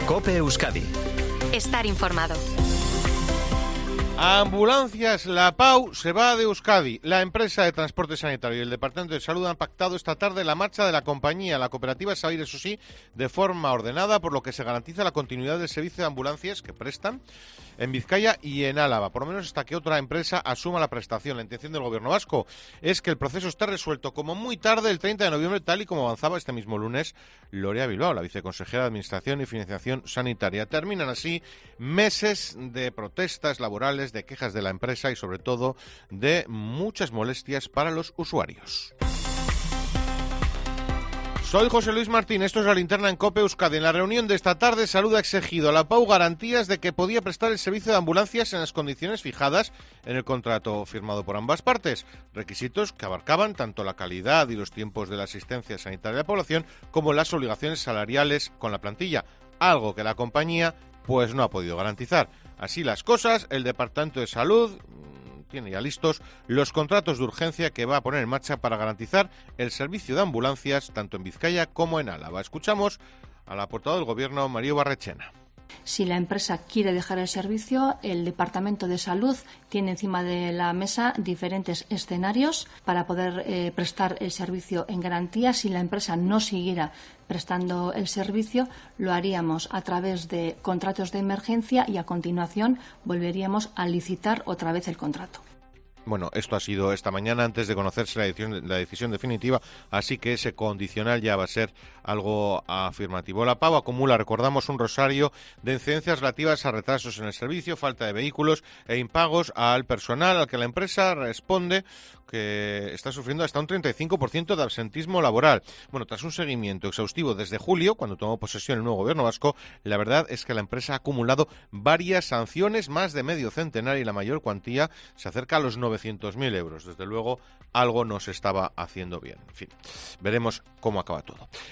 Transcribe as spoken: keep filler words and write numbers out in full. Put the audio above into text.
COPE Euskadi. Estar informado. Ambulancias, la PAU se va de Euskadi. La empresa de transporte sanitario y el Departamento de Salud han pactado esta tarde la marcha de la compañía. La cooperativa se va a ir, eso sí, de forma ordenada, por lo que se garantiza la continuidad del servicio de ambulancias que prestan en Vizcaya y en Álava, por lo menos hasta que otra empresa asuma la prestación. La intención del gobierno vasco es que el proceso esté resuelto como muy tarde el treinta de noviembre, tal y como avanzaba este mismo lunes Lorea Bilbao, la viceconsejera de Administración y Financiación Sanitaria. Terminan así meses de protestas laborales, de quejas de la empresa y sobre todo de muchas molestias para los usuarios. Soy José Luis Martín, esto es La Linterna en COPE Euskadi. En la reunión de esta tarde, Salud ha exigido a la PAU garantías de que podía prestar el servicio de ambulancias en las condiciones fijadas en el contrato firmado por ambas partes, requisitos que abarcaban tanto la calidad y los tiempos de la asistencia sanitaria de la población como las obligaciones salariales con la plantilla, algo que la compañía pues no ha podido garantizar. Así las cosas, el Departamento de Salud tiene ya listos los contratos de urgencia que va a poner en marcha para garantizar el servicio de ambulancias tanto en Vizcaya como en Álava. Escuchamos a la portavoz del Gobierno, María Barrechena. Si la empresa quiere dejar el servicio, el Departamento de Salud tiene encima de la mesa diferentes escenarios para poder eh, prestar el servicio en garantía. Si la empresa no siguiera prestando el servicio, lo haríamos a través de contratos de emergencia y a continuación volveríamos a licitar otra vez el contrato. Bueno, esto ha sido esta mañana antes de conocerse la decisión, la decisión definitiva, así que ese condicional ya va a ser algo afirmativo. La PAU acumula, recordamos, un rosario de incidencias relativas a retrasos en el servicio, falta de vehículos e impagos al personal, al que la empresa responde que está sufriendo hasta un treinta y cinco por ciento de absentismo laboral. Bueno, tras un seguimiento exhaustivo desde julio, cuando tomó posesión el nuevo gobierno vasco, la verdad es que la empresa ha acumulado varias sanciones, más de medio centenar, y la mayor cuantía se acerca a los novecientos mil euros. Desde luego, algo no se estaba haciendo bien. En fin, veremos cómo acaba todo.